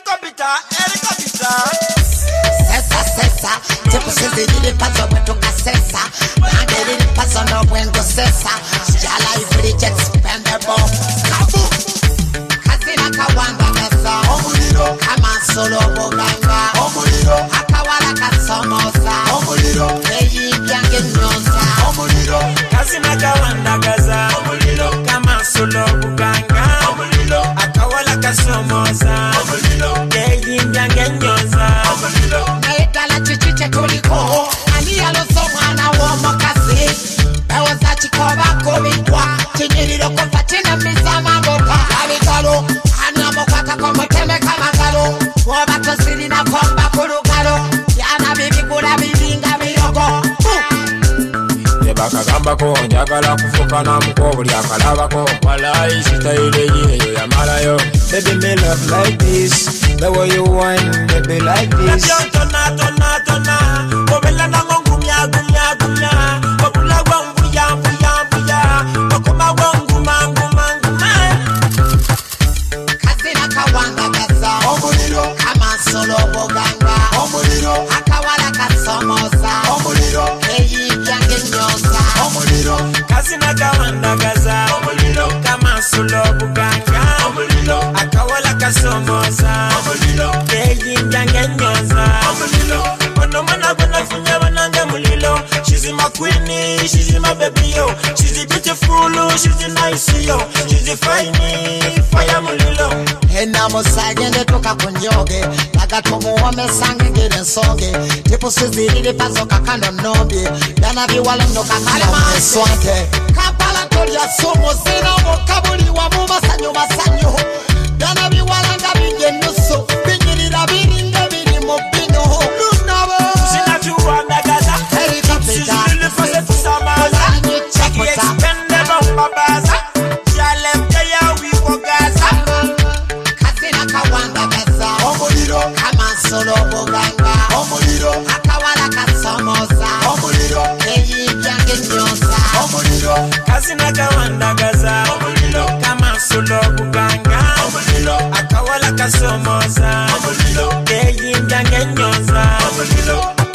Sesa, tipo se zidili paso wetoka sesa. Nangeli paso no wengo sesa. Jala ifri jet spendable. Kabu, kazina kawanga kasa. Omuliro, kama solo boganga. Omuliro, akawala kasomosa. Omuliro, eyi byange nyosa. Omuliro, kazina kawanga kasa. Omuliro, kama solo boganga. Omuliro, akawala kasomosa. Omuliro, eyi byange nyosa. Omuliro. Chichiche tuliko ani aloso mwana wa makasi ewa chikoba kubitwa chinyiriro kufatina mizama moka abitalo ani amokata komoteme kamagalo wabato siri na komba kurugalo yana bibi kura bibinga biyogo bakagamba ko njagala kufuka na muko buli akalaba ko walai sitaile yeyo ya malayo baby me love like this the way you whine baby like this tona obela na ngumya obula wangu ya okoma wangu mangu kazina kawanga kaza omuliro kama solo boganga omuliro akawala kasomosa omuliro eyi byange nyosa omuliro kazina kawanda kaza omuliro kama solo boganga omuliro akawala kasomosa omuliro eyi byange nyosa omuliro ono mana gonna funya bananga mulilo. She's my queenie, she's my baby yo. She's beautiful, she's nice yo. She's fine, fire mulilo. Hena mosagende toka kunyoge laga tumuome sange ngire songe tipo sizirire paso kakando nombi dana biwala ndo kakala maswante kapala tolia somo sina mokabuli wa masanyo dana biwala ngabinge nuso binyirira biringe biri mopino lunabo sina tuwanda gaza sizirire paso tusamaza cheki expende bomba baza jalemte ya wiko gaza kawanda kaza omuliro kama solo boganga omuliro akawala kasomosa omuliro eyi byange nyosa omuliro kazina kawanda kaza omuliro kama solo boganga omuliro akawala kasomosa